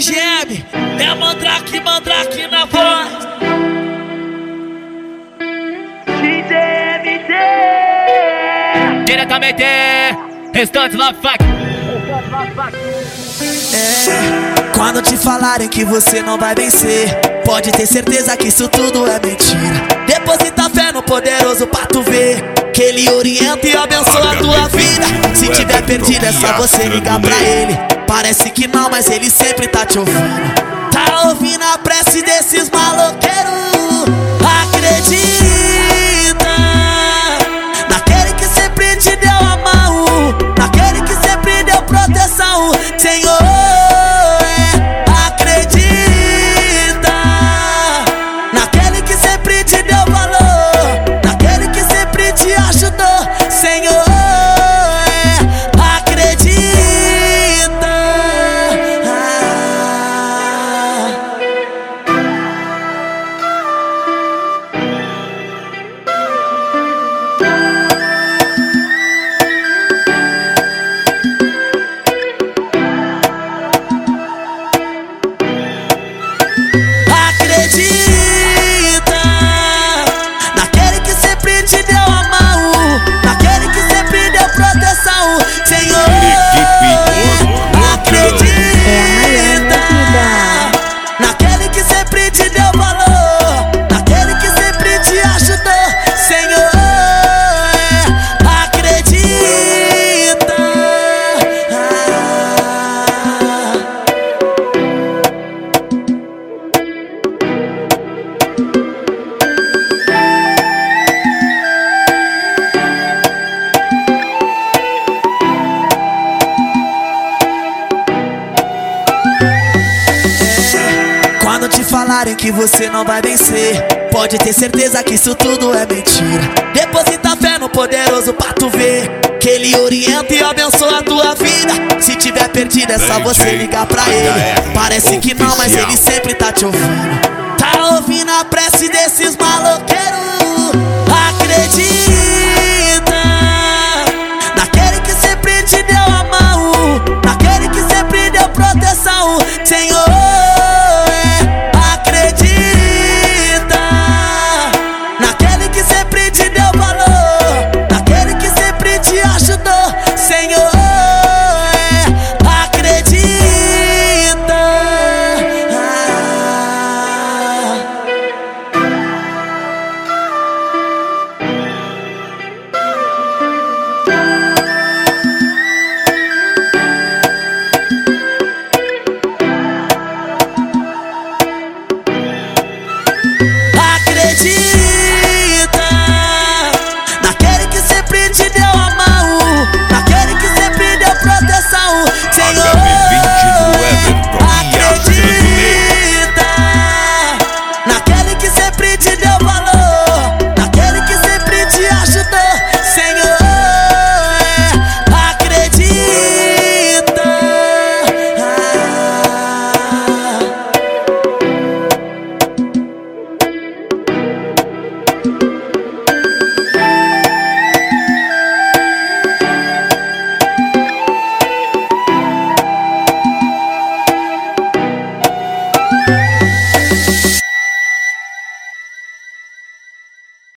GM, é Mandrake, Mandrake na voz. DJMD Diretamente, Restante Love Fuck. Quando te falarem que você não vai vencer, pode ter certeza que isso tudo é mentira. Deposita fé no poderoso pra tu ver que ele orienta e abençoa a tua vida. Se tiver perdido é só você ligar pra ele. Parece que não, mas ele sempre tá te ouvindo. Tá ouvindo a prece desses maloqueiros. Acredita naquele que sempre te deu a mão, naquele que sempre deu proteção, Senhor. Acredita naquele que sempre te deu valor, naquele que sempre te ajudou, Senhor. Acredita naquele que sempre te deu a mão, naquele que sempre deu proteção, Senhor. Acredita naquele que sempre te deu valor, naquele que sempre te ajudou, Senhor. Acredita. Quando te falarem que você não vai vencer, pode ter certeza que isso tudo é mentira. Deposita fé no poderoso pra tu ver que ele orienta e abençoa a tua vida. Se tiver perdido é só você ligar pra ele. Parece que não, mas ele sempre tá te ouvindo. Tá ouvindo a prece desses maloqueiros. Acredita